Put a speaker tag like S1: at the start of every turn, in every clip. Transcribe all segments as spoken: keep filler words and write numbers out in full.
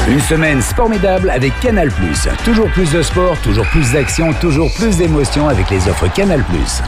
S1: Une semaine formidable avec Canal plus. Toujours plus de sport, toujours plus d'action, toujours plus d'émotions avec les offres Canal plus.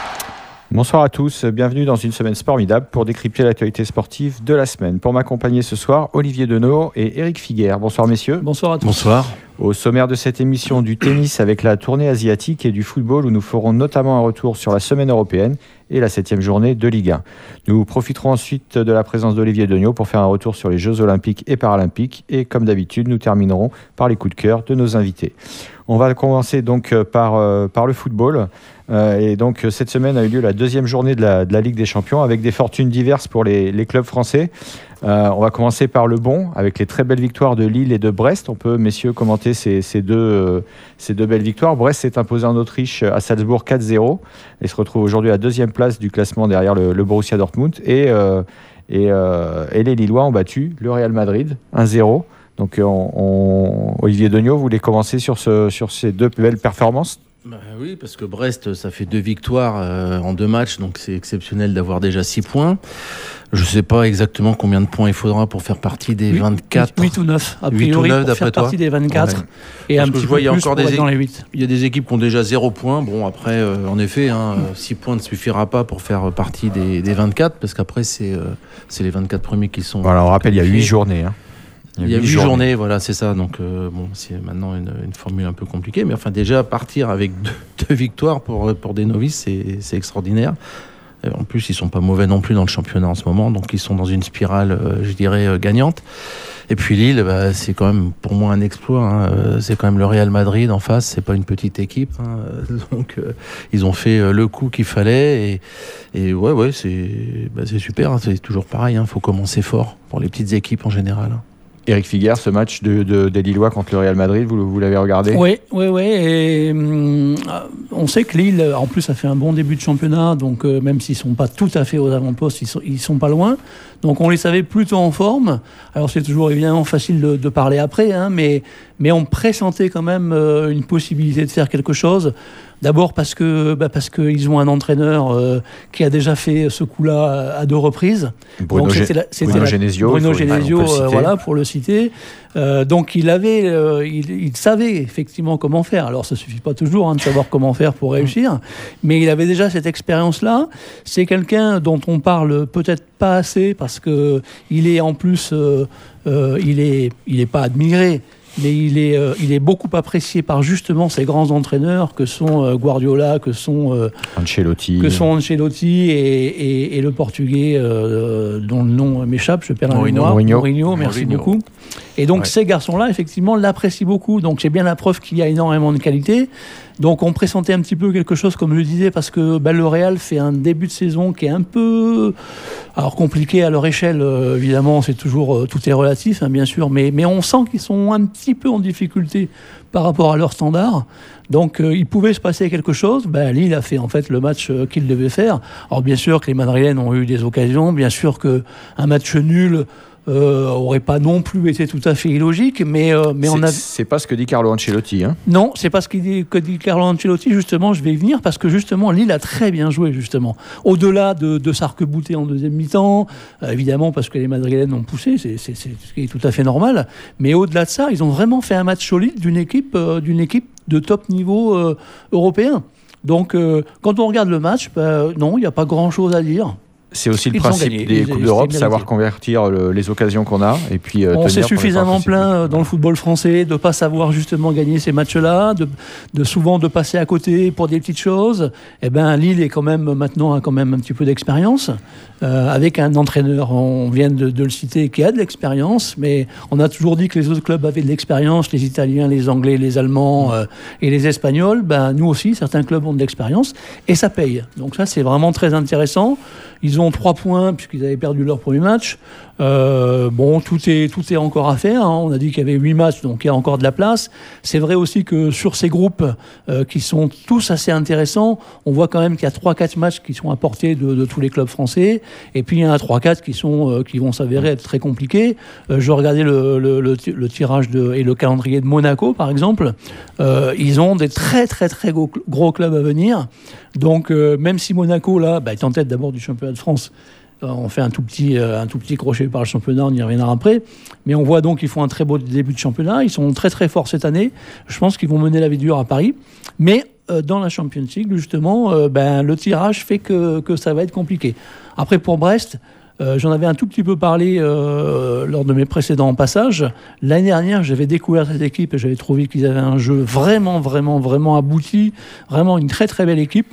S2: Bonsoir à tous, bienvenue dans une semaine formidable pour décrypter l'actualité sportive de la semaine. Pour m'accompagner ce soir, Olivier Deneau et Éric Figuère. Bonsoir messieurs.
S3: Bonsoir à tous.
S4: Bonsoir.
S2: Au sommaire de cette émission, du tennis avec la tournée asiatique et du football où nous ferons notamment un retour sur la semaine européenne et la septième journée de Ligue un. Nous profiterons ensuite de la présence d'Olivier Deneau pour faire un retour sur les Jeux Olympiques et Paralympiques et comme d'habitude, nous terminerons par les coups de cœur de nos invités. On va commencer donc par, euh, par le football. Euh, et donc cette semaine a eu lieu la deuxième journée de la, de la Ligue des Champions avec des fortunes diverses pour les, les clubs français. Euh, on va commencer par le bon avec les très belles victoires de Lille et de Brest. On peut, messieurs, commenter ces, ces, deux, euh, ces deux belles victoires. Brest s'est imposé en Autriche à Salzbourg quatre zéro et se retrouve aujourd'hui à la deuxième place du classement derrière le, le Borussia Dortmund. Et, euh, et, euh, et les Lillois ont battu le Real Madrid un zéro. Donc on, on, Olivier Deneau, vous voulez commencer sur, ce, sur ces deux belles performances ?
S4: Bah oui, parce que Brest, ça fait deux victoires euh, en deux matchs, donc c'est exceptionnel d'avoir déjà six points. Je ne sais pas exactement combien de points il faudra pour faire partie des vingt-quatre.
S3: huit ou neuf, a
S4: priori,
S3: huit ou neuf,
S4: pour faire
S3: toi
S4: partie
S3: des vingt-quatre. Ouais. Et
S4: parce
S3: un
S4: que
S3: petit
S4: je vois,
S3: peu
S4: il y a
S3: plus
S4: encore
S3: pour
S4: des
S3: être dans les huit.
S4: Il y a des équipes qui ont déjà zéro point. Bon, après, euh, en effet, hein, six points ne suffira pas pour faire partie des, des vingt-quatre, parce qu'après, c'est, euh, c'est les vingt-quatre premiers qui sont...
S2: Voilà, on rappelle, il y a huit journées. Hein.
S4: Il y a huit journées. journées, voilà, c'est ça. Donc, euh, bon, c'est maintenant une, une formule un peu compliquée. Mais enfin, déjà, partir avec deux, deux victoires pour, pour des novices, c'est, c'est extraordinaire. Et en plus, ils sont pas mauvais non plus dans le championnat en ce moment. Donc, ils sont dans une spirale, euh, je dirais, euh, gagnante. Et puis Lille, bah, c'est quand même, pour moi, un exploit. Hein. Euh, c'est quand même le Real Madrid en face. C'est pas une petite équipe. Hein. Donc, euh, ils ont fait euh, le coup qu'il fallait. Et, et ouais, ouais, c'est, bah, c'est super. Hein. C'est toujours pareil. Il hein. faut commencer fort pour les petites équipes en général. Hein.
S2: Éric Figuère, ce match de, de, des Lillois contre le Real Madrid, vous, vous l'avez regardé ?
S3: Oui, oui, oui. Et, hum, on sait que Lille, en plus, a fait un bon début de championnat. Donc, euh, même s'ils ne sont pas tout à fait aux avant-postes, ils ne sont, ils sont pas loin. Donc, on les savait plutôt en forme. Alors, c'est toujours évidemment facile de, de parler après, hein, mais, mais on pressentait quand même euh, une possibilité de faire quelque chose. D'abord parce que bah parce qu'ils ont un entraîneur euh, qui a déjà fait ce coup-là à deux reprises.
S2: Bruno,
S3: donc c'était la, c'était
S2: Bruno
S3: la,
S2: Genesio,
S3: Bruno
S2: faut,
S3: Genesio,
S2: enfin,
S3: euh, voilà pour le citer. Euh, donc il avait, euh, il, il savait effectivement comment faire. Alors ça suffit pas toujours hein, de savoir comment faire pour réussir, mais il avait déjà cette expérience-là. C'est quelqu'un dont on parle peut-être pas assez parce que il est en plus, euh, euh, il est, il est pas admiré. Mais il est, euh, il est beaucoup apprécié par justement ces grands entraîneurs que sont euh, Guardiola, que sont euh,
S2: Ancelotti,
S3: que sont Ancelotti et, et, et le Portugais euh, dont le nom m'échappe, je perds la mémoire.
S2: Mourinho.
S3: Mourinho, merci
S4: Mourinho.
S3: beaucoup. Et donc
S2: ouais.
S3: ces garçons-là, effectivement, l'apprécient beaucoup. Donc c'est bien la preuve qu'il y a énormément de qualité. Donc on pressentait un petit peu quelque chose, comme je le disais, parce que bah, le Real fait un début de saison qui est un peu, alors compliqué à leur échelle. Euh, évidemment, c'est toujours euh, tout est relatif, hein, bien sûr, mais mais on sent qu'ils sont un petit peu en difficulté par rapport à leurs standards. Donc euh, il pouvait se passer quelque chose. Ben, Lille a fait en fait le match euh, qu'il devait faire. Alors bien sûr que les Madrilènes ont eu des occasions, bien sûr que un match nul Euh, aurait pas non plus été tout à fait illogique, mais, euh, mais on a...
S2: C'est pas ce que dit Carlo Ancelotti. Hein.
S3: Non, c'est pas ce qu'il dit, que dit Carlo Ancelotti, justement, je vais y venir, parce que justement, Lille a très bien joué, justement. Au-delà de, de s'arc-bouter en deuxième mi-temps, euh, évidemment, parce que les Madrilènes ont poussé, c'est, c'est, c'est ce qui est tout à fait normal, mais au-delà de ça, ils ont vraiment fait un match solide d'une équipe, euh, d'une équipe de top niveau euh, européen. Donc, euh, quand on regarde le match, bah, non, il n'y a pas grand-chose à dire.
S2: C'est aussi le
S3: Ils
S2: principe
S3: gagné,
S2: des
S3: ils,
S2: Coupes
S3: ils,
S2: d'Europe,
S3: ils
S2: savoir convertir le, les occasions qu'on a et puis euh,
S3: on s'est
S2: tenir
S3: suffisamment
S2: pour les
S3: plaint dans le football français de ne pas savoir justement gagner ces matchs-là, de, de souvent de passer à côté pour des petites choses. Eh ben Lille est quand même maintenant a quand même un petit peu d'expérience euh, avec un entraîneur, on vient de, de le citer, qui a de l'expérience, mais on a toujours dit que les autres clubs avaient de l'expérience, les Italiens, les Anglais, les Allemands euh, et les Espagnols. Ben nous aussi, certains clubs ont de l'expérience et ça paye. Donc ça, c'est vraiment très intéressant. Ils ont trois points puisqu'ils avaient perdu leur premier match. Euh, bon, tout est, tout est encore à faire. Hein. On a dit qu'il y avait huit matchs, donc il y a encore de la place. C'est vrai aussi que sur ces groupes euh, qui sont tous assez intéressants, on voit quand même qu'il y a trois quatre matchs qui sont à portée de, de tous les clubs français. Et puis il y en a trois quatre qui, sont, euh, qui vont s'avérer être très compliqués. Euh, je regardais le, le, le, le tirage de, et le calendrier de Monaco, par exemple. Euh, ils ont des très très très gros, gros clubs à venir. Donc euh, même si Monaco, là, bah, est en tête d'abord du championnat de France, On fait un tout petit, un tout petit crochet par le championnat, on y reviendra après. Mais on voit donc qu'ils font un très beau début de championnat. Ils sont très très forts cette année. Je pense qu'ils vont mener la vie dure à Paris. Mais euh, dans la Champions League, justement, euh, ben, le tirage fait que, que ça va être compliqué. Après, pour Brest, euh, j'en avais un tout petit peu parlé euh, lors de mes précédents passages. L'année dernière, j'avais découvert cette équipe et j'avais trouvé qu'ils avaient un jeu vraiment, vraiment, vraiment abouti. Vraiment une très très belle équipe.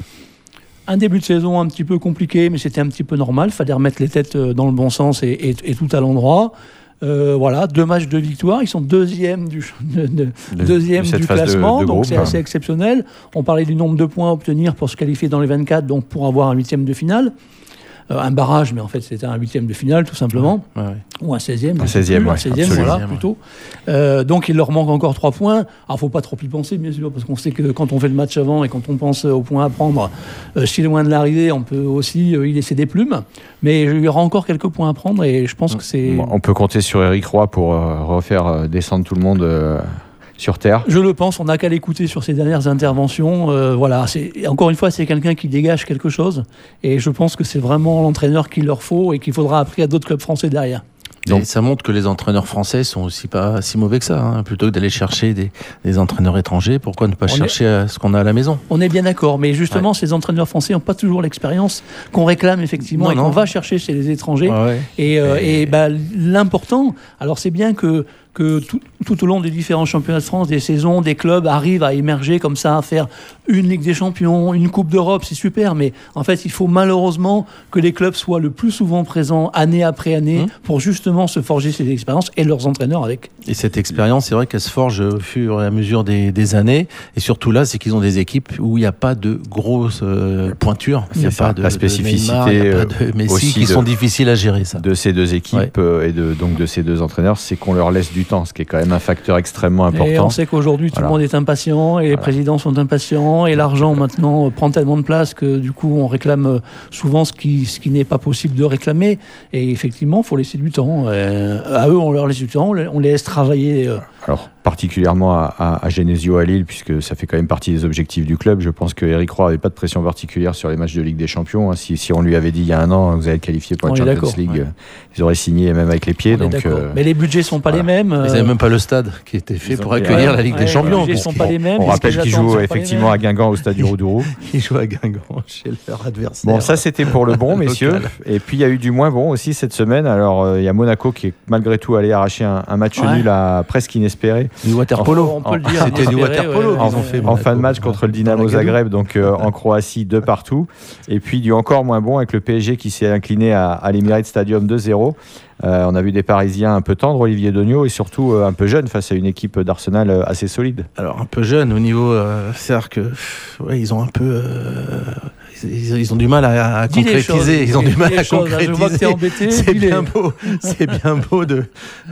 S3: Un début de saison un petit peu compliqué, mais c'était un petit peu normal. Il fallait remettre les têtes dans le bon sens et, et, et tout à l'endroit. Euh, voilà, deux matchs de victoire. Ils sont deuxième du, de, de,
S2: de,
S3: deuxième
S2: de
S3: du classement,
S2: de, de
S3: donc
S2: groupe,
S3: c'est
S2: hein.
S3: assez exceptionnel. On parlait du nombre de points à obtenir pour se qualifier dans les vingt-quatre, donc pour avoir un huitième de finale. Euh, un barrage, mais en fait c'était un huitième de finale tout simplement,
S4: ouais, ouais.
S3: ou un seizième,
S2: un seizième,
S3: un seizième,
S2: absolument.
S3: voilà, plutôt. Euh, donc il leur manque encore trois points. Alors faut pas trop y penser, bien sûr, parce qu'on sait que quand on fait le match avant et quand on pense aux points à prendre, euh, si loin de l'arrivée, on peut aussi euh, y laisser des plumes. Mais il y aura encore quelques points à prendre et je pense que c'est.
S2: On peut compter sur Éric Roy pour euh, refaire euh, descendre tout le monde. Euh... sur terre.
S3: Je le pense, on n'a qu'à l'écouter sur ses dernières interventions. Euh, voilà, c'est, encore une fois, c'est quelqu'un qui dégage quelque chose. Et je pense que c'est vraiment l'entraîneur qu'il leur faut et qu'il faudra après à d'autres clubs français derrière.
S4: Donc, ça montre que les entraîneurs français sont aussi pas si mauvais que ça. Hein. Plutôt que d'aller chercher des, des entraîneurs étrangers, pourquoi ne pas on chercher est... ce qu'on a à la maison ?
S3: On est bien d'accord, mais justement, ouais. ces entraîneurs français n'ont pas toujours l'expérience qu'on réclame effectivement non, et non. qu'on va chercher chez les étrangers. Ouais, ouais. Et, euh, et... et bah, l'important, alors c'est bien que que tout, tout au long des différents championnats de France, des saisons, des clubs arrivent à émerger comme ça, à faire une Ligue des Champions, une Coupe d'Europe, c'est super, mais en fait, il faut malheureusement que les clubs soient le plus souvent présents année après année mmh. pour justement se forger ces expériences et leurs entraîneurs avec.
S4: Et cette expérience, c'est vrai qu'elle se forge au fur et à mesure des, des années, et surtout là, c'est qu'ils ont des équipes où il n'y a pas de grosses euh, pointures, il n'y a
S2: ça,
S4: pas de
S2: la spécificité,
S4: de Neymar, y a pas de Messi,
S2: aussi
S4: qui
S2: de,
S4: sont difficiles à gérer ça.
S2: De ces deux équipes ouais. euh, et de, donc de ces deux entraîneurs, c'est qu'on leur laisse du temps, ce qui est quand même un facteur extrêmement important.
S3: Et on sait qu'aujourd'hui tout voilà. le monde est impatient et les voilà. présidents sont impatients et l'argent maintenant prend tellement de place que du coup on réclame souvent ce qui, ce qui n'est pas possible de réclamer et effectivement il faut laisser du temps. Euh, à eux on leur laisse du temps, on les laisse travailler. Euh.
S2: Alors particulièrement à, à, à Genesio à Lille, puisque ça fait quand même partie des objectifs du club. Je pense que Éric Roy n'avait pas de pression particulière sur les matchs de Ligue des Champions. Hein. Si, si on lui avait dit il y a un an, vous allez être qualifié pour la Champions League, ouais. ils auraient signé même avec les pieds. Donc, euh,
S3: mais les budgets ne sont pas voilà. les mêmes.
S4: Ils n'avaient même pas le stade qui était fait pour accueillir ouais, la Ligue ouais, des Champions.
S3: Les budgets ne sont pas les mêmes.
S2: On rappelle qu'ils jouent effectivement à Guingamp au stade du Roudourou.
S4: Ils jouent à Guingamp chez leur adversaire.
S2: Bon, ça c'était pour le bon, messieurs. Et puis il y a eu du moins bon aussi cette semaine. Alors il euh, y a Monaco qui est malgré tout allé arracher un, un match ouais. nul à presque inespéré.
S4: Du water-polo.
S3: On peut le dire.
S4: C'était du water-polo.
S3: Ouais,
S2: en, fait, en fin de match contre le Dynamo Zagreb, donc euh, en Croatie, de partout. Et puis du encore moins bon avec le P S G qui s'est incliné à, à l'Emirates Stadium deux zéro. Euh, on a vu des Parisiens un peu tendres, Olivier Dognaud, et surtout euh, un peu jeunes face à une équipe d'Arsenal euh, assez solide.
S4: Alors un peu jeune au niveau, euh, c'est-à-dire que ouais, ils ont un peu, euh, ils, ils ont du mal à, à concrétiser. Ils ont du mal à
S3: choses,
S4: concrétiser.
S3: Je vois que t'es embêté.
S4: C'est bien les... beau, c'est bien beau de,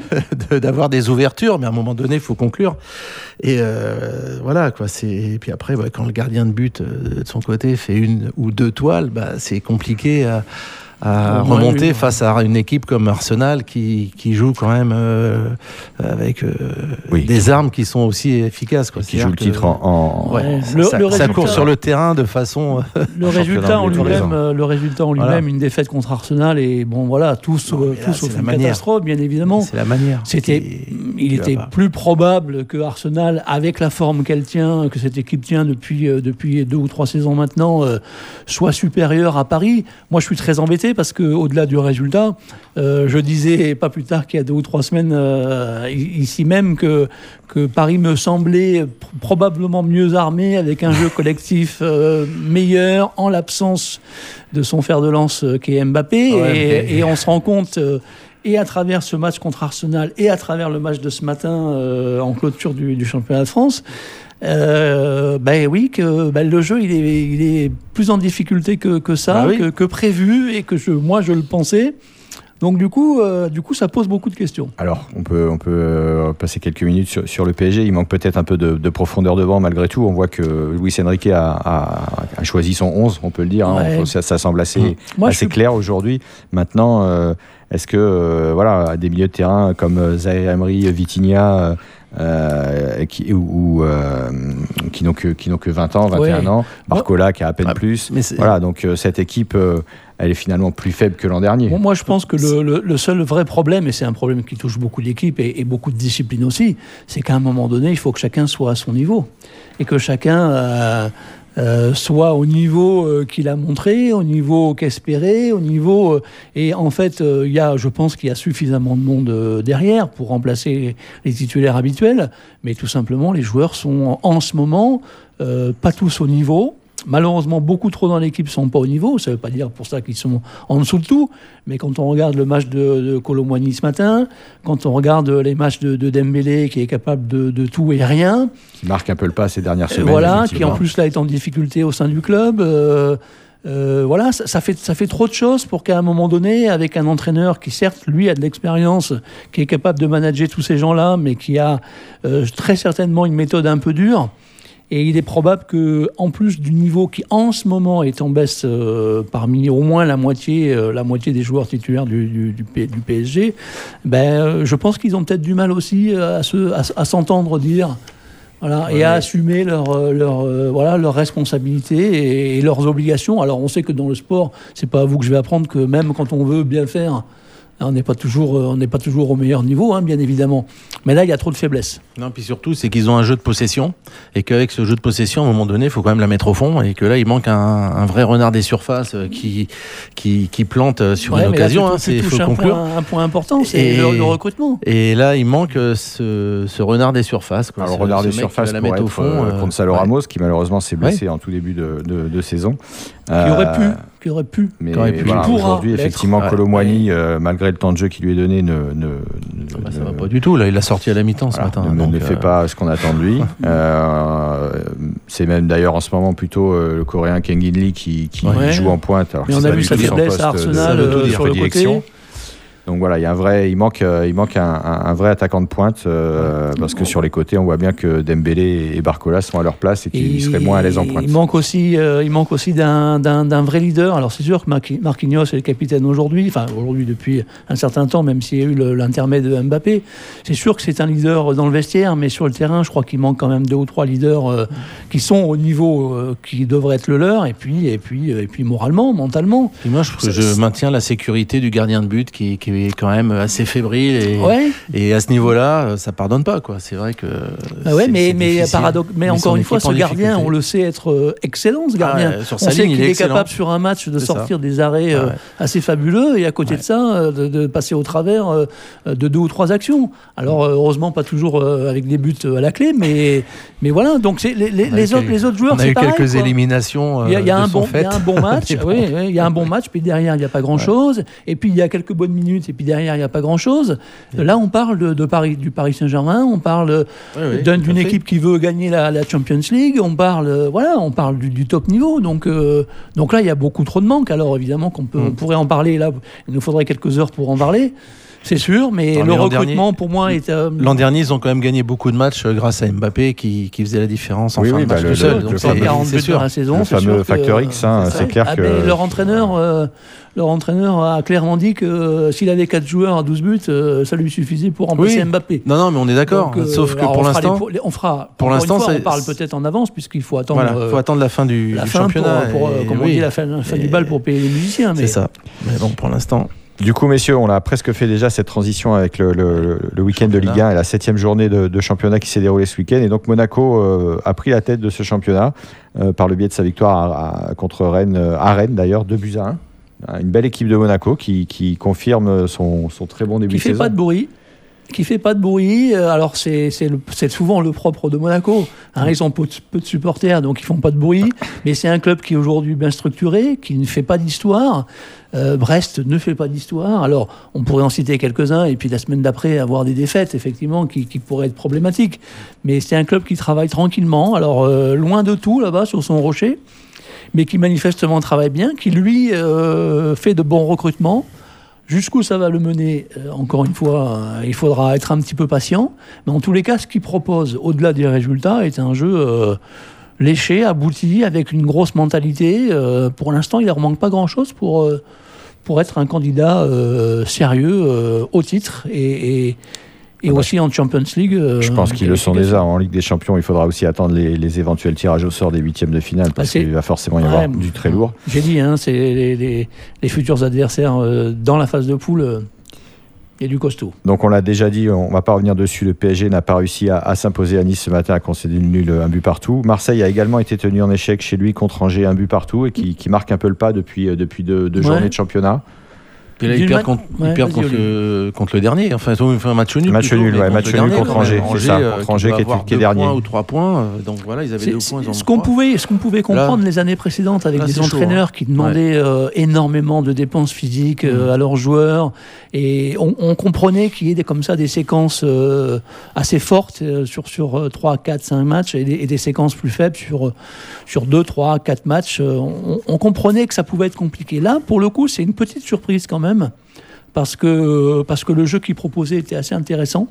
S4: de d'avoir des ouvertures, mais à un moment donné, il faut conclure. Et euh, voilà quoi. C'est et puis après, ouais, quand le gardien de but euh, de son côté fait une ou deux toiles, bah c'est compliqué à à remonter ouais, face à une équipe comme Arsenal qui, qui joue quand même euh, avec euh, oui. des armes qui sont aussi efficaces. Quoi.
S2: Qui joue le titre en... en...
S3: Ouais,
S2: ça,
S3: le,
S2: ça,
S3: le
S4: ça court sur le terrain de façon...
S3: Le résultat en lui-même, euh, le résultat en lui-même, voilà. Une défaite contre Arsenal et bon voilà, tous, non, euh, tous sauf une catastrophe bien évidemment.
S4: C'est la manière.
S3: C'était, il était plus probable que Arsenal, avec la forme qu'elle tient, que cette équipe tient depuis, euh, depuis deux ou trois saisons maintenant, euh, soit supérieure à Paris. Moi je suis très embêté parce qu'au-delà du résultat, euh, je disais pas plus tard qu'il y a deux ou trois semaines euh, ici même que, que Paris me semblait pr- probablement mieux armé avec un jeu collectif euh, meilleur en l'absence de son fer de lance euh, qui est Mbappé. Ouais, et, mais... et on se rend compte... Euh, et à travers ce match contre Arsenal et à travers le match de ce matin euh, en clôture du, du championnat de France, Euh, ben oui, que ben le jeu il est, il est plus en difficulté que, que ça, bah oui. que, que prévu et que je, moi je le pensais. Donc du coup, euh, du coup, ça pose beaucoup de questions.
S2: Alors, on peut, on peut euh, passer quelques minutes sur, sur le P S G. Il manque peut-être un peu de, de profondeur devant malgré tout. On voit que Luis Enrique a, a, a choisi son onze, on peut le dire. Hein. Ouais. Ça, ça semble assez, mmh. Moi, assez suis... clair aujourd'hui. Maintenant, euh, Est-ce que euh, voilà, des milieux de terrain comme Zaïre Emery, Vitinha, euh, qui, ou, euh, qui n'ont que, qui n'ont que vingt ans, vingt et un ouais. ans, Barcola ouais. qui a à peine ah, plus. Voilà, donc euh, cette équipe, euh, elle est finalement plus faible que l'an dernier.
S3: Bon, moi, je pense que le, le, le seul vrai problème, et c'est un problème qui touche beaucoup d'équipes et, et beaucoup de disciplines aussi, c'est qu'à un moment donné, il faut que chacun soit à son niveau. Et que chacun euh, euh, soit au niveau euh, qu'il a montré, au niveau qu'espéré, au niveau... Euh, et en fait, il euh, y a, je pense qu'il y a suffisamment de monde euh, derrière pour remplacer les titulaires habituels, mais tout simplement, les joueurs sont en ce moment euh, pas tous au niveau. Malheureusement, beaucoup trop dans l'équipe ne sont pas au niveau. Ça ne veut pas dire pour ça qu'ils sont en dessous de tout. Mais quand on regarde le match de, de Kolo Muani ce matin, quand on regarde les matchs de, de Dembélé, qui est capable de, de tout et rien...
S2: Qui marque un peu le pas ces dernières semaines.
S3: Voilà, qui en plus là est en difficulté au sein du club. Euh, euh, voilà, ça, ça, fait, ça fait trop de choses pour qu'à un moment donné, avec un entraîneur qui certes, lui, a de l'expérience, qui est capable de manager tous ces gens-là, mais qui a euh, très certainement une méthode un peu dure... Et il est probable qu'en plus du niveau qui, en ce moment, est en baisse euh, parmi au moins la moitié, euh, la moitié des joueurs titulaires du, du, du, P, du P S G, ben, euh, je pense qu'ils ont peut-être du mal aussi à, se, à, à s'entendre dire voilà, ouais. et à assumer leurs leur, euh, voilà, leur responsabilités et, et leurs obligations. Alors, on sait que dans le sport, c'est pas à vous que je vais apprendre que même quand on veut bien faire... On n'est pas toujours, on n'est pas toujours au meilleur niveau, hein, bien évidemment. Mais là, il y a trop de faiblesses.
S4: Non, puis surtout, c'est qu'ils ont un jeu de possession et qu'avec ce jeu de possession, à un moment donné, il faut quand même la mettre au fond et que là, il manque un, un vrai renard des surfaces qui, qui, qui plante sur ouais, une occasion.
S3: Là, il hein, faut conclure. Un point, un point important, c'est et, le, le recrutement.
S4: Et là, il manque ce, ce renard des surfaces. Quoi.
S2: Alors,
S4: ce,
S2: renard des surfaces pour être au fond, euh, contre Salo ouais. Ramos, qui malheureusement s'est blessé ouais. en tout début de, de, de saison.
S3: Qui euh, aurait pu. Qui aurait pu.
S2: Mais
S3: aurait pu.
S2: Voilà, aujourd'hui, effectivement, Kolo Muani, ouais. euh, malgré le temps de jeu qui lui est donné, ne, ne,
S4: ah bah, ça ne va pas du tout. Là, il a sorti à la mi-temps
S2: voilà,
S4: ce matin.
S2: Ne,
S4: donc,
S2: ne
S4: euh...
S2: fait pas ce qu'on attend de lui. euh, c'est même d'ailleurs en ce moment plutôt euh, le Coréen Kang In Lee qui, qui
S3: ouais.
S2: joue en pointe. Alors
S3: mais on a vu sa faiblesse à Arsenal de, euh, sur le côté.
S2: Donc voilà, il y a un vrai, il manque, euh, il manque un, un, un vrai attaquant de pointe euh, parce que sur les côtés, on voit bien que Dembélé et Barcola sont à leur place et qu'ils seraient moins à l'aise en pointe.
S3: Il manque aussi, euh, il manque aussi d'un, d'un, d'un vrai leader. Alors c'est sûr que Marquinhos est le capitaine aujourd'hui, enfin aujourd'hui depuis un certain temps, même s'il y a eu le, l'intermède de Mbappé. C'est sûr que c'est un leader dans le vestiaire, mais sur le terrain, je crois qu'il manque quand même deux ou trois leaders euh, qui sont au niveau euh, qui devrait être le leur, et puis et puis et puis moralement, mentalement.
S4: Et moi, je, je maintiens la sécurité du gardien de but qui, qui est quand même assez fébrile et,
S3: ouais.
S4: et à ce niveau-là, ça pardonne pas quoi. C'est vrai que.
S3: Ah ouais, c'est, mais c'est mais paradoxe. Mais, mais encore une fois, ce gardien, on le sait être excellent, ce gardien. Ah, sur sa on ligne, sait qu'il il est, est capable sur un match de c'est sortir ça. Des arrêts ah ouais. assez fabuleux et à côté ouais. de ça, de, de passer au travers de deux ou trois actions. Alors heureusement, pas toujours avec des buts à la clé, mais mais voilà. Donc c'est les, les, les autres les autres joueurs, c'est pareil.
S4: On a eu quelques
S3: quoi.
S4: éliminations.
S3: Il y a, il y a
S4: de
S3: un bon,
S4: fait.
S3: il y a un bon match. Oui, il y a un bon match, puis derrière il n'y a pas grand chose. Ouais. Et puis il y a quelques bonnes minutes, et puis derrière il n'y a pas grand-chose. Là, on parle de, de Paris, du Paris Saint-Germain, on parle oui, oui, d'un, d'une équipe qui veut gagner la, la Champions League, on parle, voilà, on parle du, du top niveau. Donc, euh, donc là, il y a beaucoup trop de manques. Alors évidemment qu'on peut, mm. on pourrait en parler. Là, il nous faudrait quelques heures pour en parler. C'est sûr, mais non, le mais recrutement, dernier, pour moi, est... Euh...
S4: L'an dernier, ils ont quand même gagné beaucoup de matchs grâce à Mbappé qui, qui faisait la différence en oui, fin oui, de match bah, tout le, seul.
S3: Le, donc, le c'est quarante buts dans la saison.
S2: Le
S3: c'est
S2: fameux
S3: sûr
S2: facteur
S3: que,
S2: X, hein, c'est, c'est clair
S3: ah,
S2: que...
S3: Mais leur entraîneur, euh, leur entraîneur a clairement dit que euh, s'il avait quatre joueurs à douze buts, euh, ça lui suffisait pour remplacer oui. Mbappé.
S4: Non, non, mais on est d'accord. Donc, euh, Sauf que pour l'instant...
S3: Les, on fera...
S4: Pour l'instant,
S3: fois,
S4: ça...
S3: on parle peut-être en avance, puisqu'il faut attendre...
S4: Voilà, il faut attendre la fin du,
S3: la
S4: du
S3: fin
S4: championnat.
S3: Pour, pour, comme on dit, la fin, la fin du bal pour payer les musiciens.
S4: C'est ça. Mais bon, pour l'instant...
S2: Du coup, messieurs, on a presque fait déjà cette transition avec le, le, le week-end championnat. de Ligue un et la septième journée de, de championnat qui s'est déroulée ce week-end. Et donc, Monaco euh, a pris la tête de ce championnat euh, par le biais de sa victoire à, à, contre Rennes, à Rennes d'ailleurs, deux buts à un. Une belle équipe de Monaco qui, qui confirme son, son très bon début
S3: qui
S2: de saison.
S3: Qui fait pas de bruit. Qui fait pas de bruit. Alors c'est, c'est, le, c'est souvent le propre de Monaco. Hein, ils ont peu de, peu de supporters, donc ils font pas de bruit. Mais c'est un club qui est aujourd'hui bien structuré, qui ne fait pas d'histoire. Euh, Brest ne fait pas d'histoire. Alors on pourrait en citer quelques-uns, et puis la semaine d'après avoir des défaites, effectivement, qui, qui pourraient être problématiques. Mais c'est un club qui travaille tranquillement. Alors euh, loin de tout là-bas sur son rocher, mais qui manifestement travaille bien, qui lui euh, fait de bons recrutements. Jusqu'où ça va le mener, euh, encore une fois, euh, il faudra être un petit peu patient. Mais en tous les cas, ce qu'il propose, au-delà des résultats, est un jeu euh, léché, abouti, avec une grosse mentalité. Euh, pour l'instant, il ne leur manque pas grand-chose pour, euh, pour être un candidat euh, sérieux euh, au titre et, et, et ah bah, aussi en Champions League. Euh,
S2: je pense qu'ils le sont déjà. En Ligue des Champions, il faudra aussi attendre les, les éventuels tirages au sort des huitièmes de finale parce bah qu'il va forcément y ouais, avoir du très lourd.
S3: J'ai dit, hein, c'est les, les, les futurs adversaires euh, dans la phase de poule. Euh, Et du costaud.
S2: Donc on l'a déjà dit, on ne va pas revenir dessus, le P S G n'a pas réussi à, à s'imposer à Nice ce matin, à concéder une nulle, un but partout. Marseille a également été tenu en échec chez lui contre Angers, un but partout, et qui, qui marque un peu le pas depuis, depuis deux, deux ouais. journées de championnat.
S4: Et là, il perd, contre, ouais, il perd contre, le, contre le dernier. Enfin, il fait un match nul.
S2: Match
S4: plutôt,
S2: nul, ouais, match nul contre Angers.
S4: Angers,
S2: ça,
S4: euh,
S2: contre Angers qui, qui est dernier.
S4: Points ou trois points. Donc voilà, ils avaient
S3: c'est,
S4: deux points.
S3: Ce qu'on, pouvait, ce qu'on pouvait comprendre là, les années précédentes avec là, des entraîneurs chaud, hein. qui demandaient ouais. euh, énormément de dépenses physiques euh, mmh. à leurs joueurs. Et on, on comprenait qu'il y ait des, comme ça des séquences euh, assez fortes euh, sur, sur trois, quatre, cinq matchs et des, et des séquences plus faibles sur, sur deux, trois, quatre matchs. Euh, on, on comprenait que ça pouvait être compliqué. Là, pour le coup, c'est une petite surprise quand même. Parce que, parce que le jeu qu'il proposait était assez intéressant.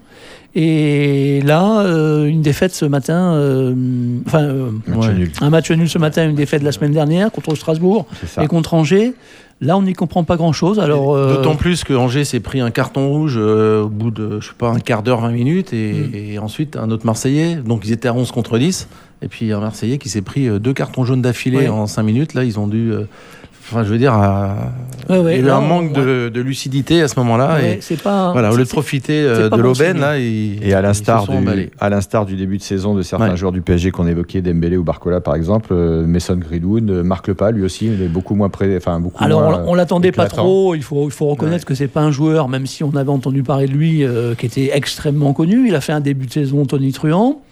S3: Et là, euh, une défaite ce matin, euh, enfin, euh,
S2: match ouais. nul.
S3: un match nul ce matin, une défaite la semaine dernière contre Strasbourg et contre Angers. Là, on n'y comprend pas grand-chose. Alors, euh...
S4: D'autant plus que Angers s'est pris un carton rouge euh, au bout de, je sais pas, un quart d'heure, vingt minutes, et, mm. et ensuite un autre Marseillais. Donc ils étaient à onze contre dix. Et puis un Marseillais qui s'est pris deux cartons jaunes d'affilée ouais. en cinq minutes. Là, ils ont dû... Euh, Enfin, je veux dire, euh, ouais, ouais, il y a eu un manque ouais. de, de lucidité à ce moment-là.
S3: Ouais,
S4: et
S3: c'est pas,
S4: voilà, au lieu de
S3: c'est,
S4: profiter euh, de l'aubaine,
S3: bon
S4: là, ils,
S2: et à l'instar, du, à l'instar du début de saison de certains ouais. joueurs du P S G qu'on évoquait, Dembélé ou Barcola par exemple, euh, Mason Greenwood ne marque le pas, lui aussi, il est beaucoup moins près, enfin beaucoup
S3: Alors,
S2: moins.
S3: on, on l'attendait
S2: éclatant.
S3: pas trop. Il faut, il faut reconnaître ouais. que c'est pas un joueur, même si on avait entendu parler de lui, euh, qui était extrêmement connu. Il a fait un début de saison tonitruant.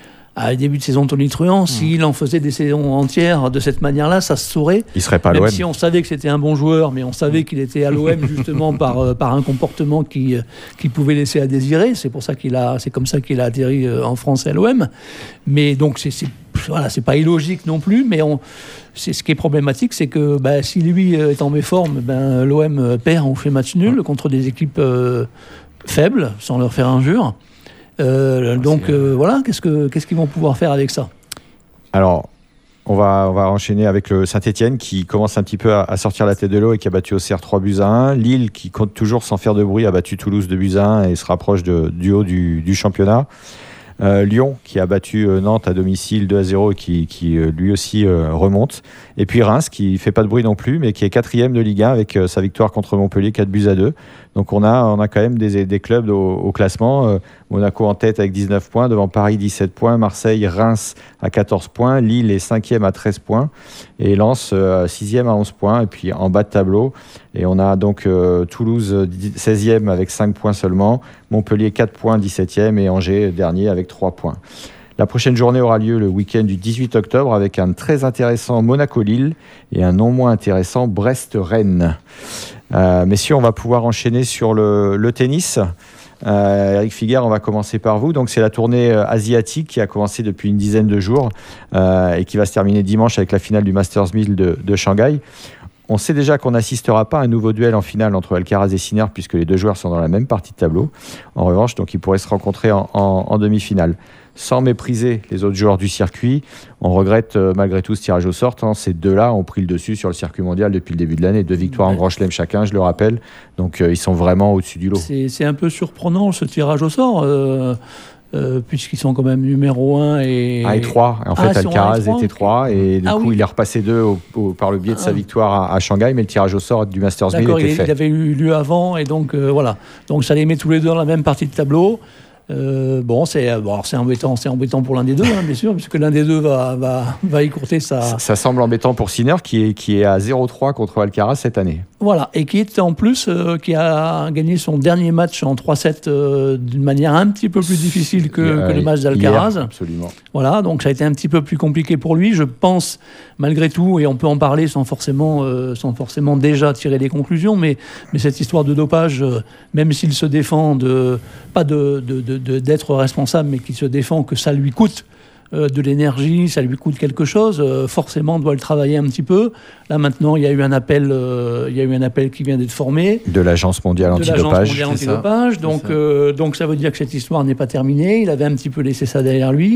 S3: À le début de saison tonitruant, mmh. s'il en faisait des saisons entières de cette manière-là, ça se saurait.
S2: Il serait pas à
S3: Même
S2: l'O M.
S3: si on savait que c'était un bon joueur, mais on savait qu'il était à l'O M justement par, euh, par un comportement qui, euh, qui pouvait laisser à désirer. C'est pour ça qu'il a, c'est comme ça qu'il a atterri euh, en France et à l'O M. Mais donc c'est, c'est, voilà, c'est pas illogique non plus. Mais on, c'est, ce qui est problématique, c'est que bah, si lui euh, est en méforme, ben, l'O M perd ou fait match nul mmh. contre des équipes euh, faibles, sans leur faire injure. Euh, donc euh, voilà, qu'est-ce, que, qu'est-ce qu'ils vont pouvoir faire avec ça ?
S2: Alors, on va, on va enchaîner avec le Saint-Etienne qui commence un petit peu à, à sortir la tête de l'eau et qui a battu Auxerre trois buts à un. Lille qui compte toujours sans faire de bruit a battu Toulouse deux buts à un et se rapproche de, du haut du, du championnat. Euh, Lyon qui a battu euh, Nantes à domicile deux à zéro et qui, qui euh, lui aussi euh, remonte. Et puis Reims qui fait pas de bruit non plus mais qui est quatrième de Ligue un avec euh, sa victoire contre Montpellier quatre buts à deux. Donc on a, on a quand même des, des clubs au, au classement. Euh, Monaco en tête avec dix-neuf points, devant Paris dix-sept points, Marseille, Reims à quatorze points, Lille est cinquième à treize points et Lens euh, sixième à onze points. Et puis en bas de tableau, et on a donc euh, Toulouse seizième avec cinq points seulement, Montpellier quatre points, dix-septième et Angers dernier avec trois points. La prochaine journée aura lieu le week-end du dix-huit octobre avec un très intéressant Monaco-Lille et un non moins intéressant Brest-Rennes. Euh, messieurs, on va pouvoir enchaîner sur le, le tennis. Euh, Eric Figuer, on va commencer par vous. Donc, c'est la tournée euh, asiatique qui a commencé depuis une dizaine de jours euh, et qui va se terminer dimanche avec la finale du Masters mille de, de Shanghai. On sait déjà qu'on n'assistera pas à un nouveau duel en finale entre Alcaraz et Sinner puisque les deux joueurs sont dans la même partie de tableau. En revanche, donc, ils pourraient se rencontrer en, en, en demi-finale. Sans mépriser les autres joueurs du circuit, on regrette euh, malgré tout ce tirage au sort. Hein. Ces deux-là ont pris le dessus sur le circuit mondial depuis le début de l'année. Deux victoires ouais. en Grand Chelem chacun, je le rappelle. Donc euh, ils sont vraiment au-dessus du lot.
S3: C'est, c'est un peu surprenant ce tirage au sort, euh, euh, puisqu'ils sont quand même numéro un et...
S2: un et trois. En fait, ah, Alcaraz était trois et du ah, coup, oui. il est repassé deux au, au, par le biais de sa ah, victoire à, à Shanghai, mais le tirage au sort du Masters mille était
S3: il,
S2: fait.
S3: Il avait eu lieu avant et donc euh, voilà. Donc ça les met tous les deux dans la même partie de tableau. Euh, bon, c'est, bon c'est, embêtant, c'est embêtant pour l'un des deux, hein, bien sûr, puisque l'un des deux va, va, va écourter sa...
S2: Ça, ça semble embêtant pour Sinner, qui est, qui est à zéro trois contre Alcaraz cette année.
S3: Voilà, et qui est en plus, euh, qui a gagné son dernier match en trois sept euh, d'une manière un petit peu plus difficile que, euh, que le match d'Alcaraz.
S2: Hier, absolument.
S3: Voilà, donc ça a été un petit peu plus compliqué pour lui, je pense, malgré tout, et on peut en parler sans forcément, euh, sans forcément déjà tirer des conclusions, mais, mais cette histoire de dopage, euh, même s'il se défend de... pas de, de, de De, d'être responsable, mais qui se défend que ça lui coûte euh, de l'énergie, ça lui coûte quelque chose. Euh, forcément, on doit le travailler un petit peu. Là maintenant, il y a eu un appel, euh, il y a eu un appel qui vient d'être formé
S2: de l'Agence mondiale
S3: de
S2: antidopage.
S3: l'Agence mondiale antidopage. Donc,
S4: ça.
S3: Euh, donc ça veut dire que cette histoire n'est pas terminée. Il avait un petit peu laissé ça derrière lui.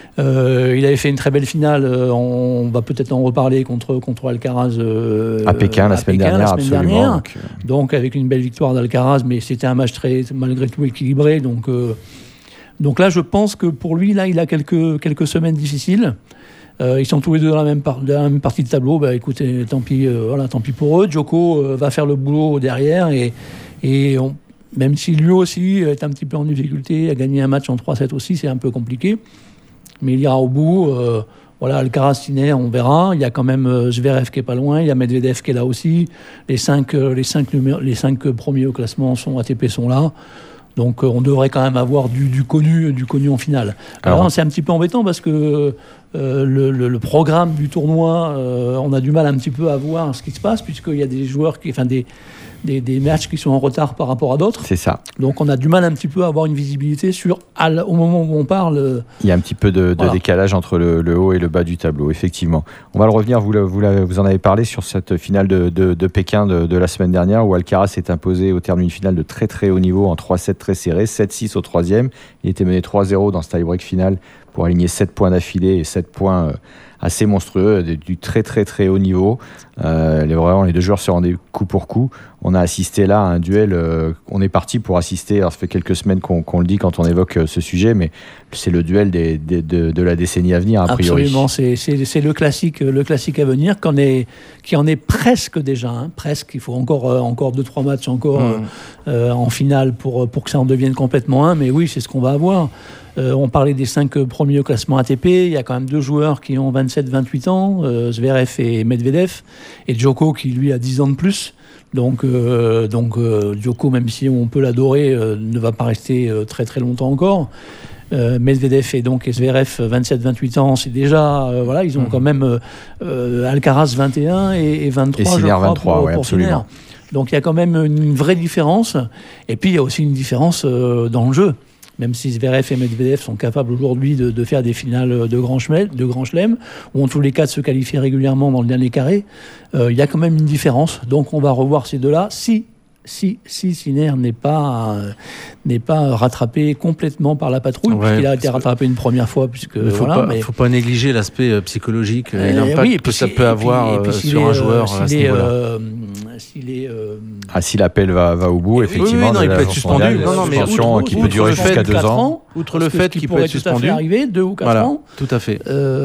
S3: Euh, il avait fait une très belle finale. Euh, on va peut-être en reparler contre contre Alcaraz euh,
S2: à Pékin la semaine
S3: Pékin,
S2: dernière,
S3: la semaine
S2: absolument.
S3: dernière.
S2: Donc, euh...
S3: donc avec une belle victoire d'Alcaraz, mais c'était un match très malgré tout équilibré. Donc euh, donc là, je pense que pour lui, là, il a quelques quelques semaines difficiles. Euh, ils sont tous les deux dans la même, par- dans la même partie de tableau. Bah, écoutez, tant pis, euh, voilà, tant pis pour eux. Djoko euh, va faire le boulot derrière et et on, même si lui aussi est un petit peu en difficulté, a gagné un match en trois sept aussi, c'est un peu compliqué. Mais il ira au bout. Euh, voilà, Alcaraz, Sinner, on verra. Il y a quand même euh, Zverev qui est pas loin. Il y a Medvedev qui est là aussi. Les cinq, euh, les cinq, numé- les cinq premiers au classement sont A T P sont là. Donc euh, on devrait quand même avoir du, du connu, du connu en finale. Alors, Alors c'est un petit peu embêtant parce que euh, le, le, le programme du tournoi, euh, on a du mal un petit peu à voir ce qui se passe puisqu'il y a des joueurs qui, enfin des Des, des matchs qui sont en retard par rapport à d'autres.
S2: C'est ça.
S3: Donc on a du mal un petit peu à avoir une visibilité sur, à l- au moment où on parle.
S2: Il y a un petit peu de, de
S3: Voilà.
S2: décalage entre le, le haut et le bas du tableau, effectivement. On va le revenir, vous, le- vous, l'avez- vous en avez parlé sur cette finale de, de, de Pékin de, de la semaine dernière où Alcaraz s'est imposé au terme d'une finale de très très haut niveau en trois sept très serré, sept six au troisième. Il était mené trois zéro dans ce tie-break final pour aligner sept points d'affilée et sept points euh, assez monstrueux, du, du très très très haut niveau. Euh, les, vraiment, les deux joueurs se rendaient coup pour coup. On a assisté là à un duel. Euh, on est parti pour assister. Alors, ça fait quelques semaines qu'on, qu'on le dit quand on évoque euh, ce sujet, mais c'est le duel des, des, de, de la décennie à venir, a priori.
S3: Absolument, c'est, c'est, c'est le classique, le classique à venir, qui en est, qui en est presque déjà, hein, presque. Il faut encore, euh, encore deux, trois matchs encore
S4: Mmh.
S3: euh, en finale pour, pour que ça en devienne complètement un. Mais oui, c'est ce qu'on va avoir. Euh, on parlait des cinq premiers au classement A T P. Il y a quand même deux joueurs qui ont vingt-sept vingt-huit ans, euh, Zverev et Medvedev, et Djoko qui lui a dix ans de plus. Donc, euh, donc euh, Djoko, même si on peut l'adorer, euh, ne va pas rester euh, très très longtemps encore. Euh, Medvedev et donc Zverev, vingt-sept vingt-huit ans, c'est déjà euh, voilà, ils ont mmh. quand même euh, euh, Alcaraz vingt et un et, et vingt-trois,
S2: et
S3: je crois,
S2: vingt-trois,
S3: pour,
S2: ouais,
S3: pour
S2: absolument.
S3: Sinner. Donc il y a quand même une vraie différence. Et puis il y a aussi une différence euh, dans le jeu. Même si Zverev et Medvedev sont capables aujourd'hui de, de faire des finales de grand chelem, de grand chelem, ou en tous les cas de se qualifier régulièrement dans le dernier carré, euh, il y a quand même une différence. Donc on va revoir ces deux-là. Si, si, si Sinner n'est pas, euh, n'est pas rattrapé complètement par la patrouille, ouais, puisqu'il a été rattrapé une première fois. Puisque,
S4: il ne faut,
S3: voilà,
S4: mais... faut pas négliger l'aspect euh, psychologique euh, et l'impact
S3: oui, et
S4: que
S3: si,
S4: ça peut avoir
S3: puis, puis,
S4: sur un joueur
S3: euh,
S4: à ce
S3: est,
S4: niveau-là.
S3: Euh, s'il est, euh...
S2: ah, si l'appel va, va au bout, effectivement,
S4: oui, oui, non, il peut être suspendu.
S2: Mondiale,
S4: non, non, mais
S2: suspension
S4: outre,
S2: qui
S4: outre
S2: peut durer jusqu'à deux ans.
S3: ans.
S4: Outre le fait qu'il peut être suspendu,
S3: tout à fait arriver, deux ou quatre
S4: voilà,
S3: ans.
S4: tout à fait.